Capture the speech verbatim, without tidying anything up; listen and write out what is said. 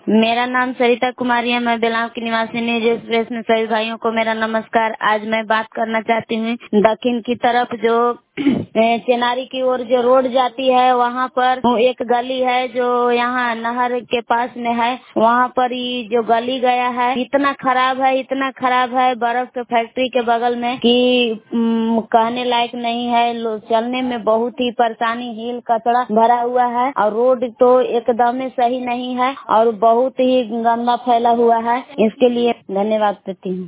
मेरा नाम सरिता कुमारी है। मैं बेलाव की निवासी न्यूज एक्सप्रेस में सभी भाइयों को मेरा नमस्कार। आज मैं बात करना चाहती हूँ दक्षिण की तरफ जो चेनारी की ओर जो रोड जाती है, वहाँ पर एक गली है जो यहाँ नहर के पास में है। वहाँ पर ये जो गली गया है इतना खराब है, इतना खराब है बर्फ के फैक्ट्री के बगल में कि उम, कहने लायक नहीं है। लो- चलने में बहुत ही परेशानी, हील कचड़ा भरा हुआ है और रोड तो एकदम ही सही नहीं है और बहुत ही गंदा फैला हुआ है। इसके लिए धन्यवाद देती हूँ।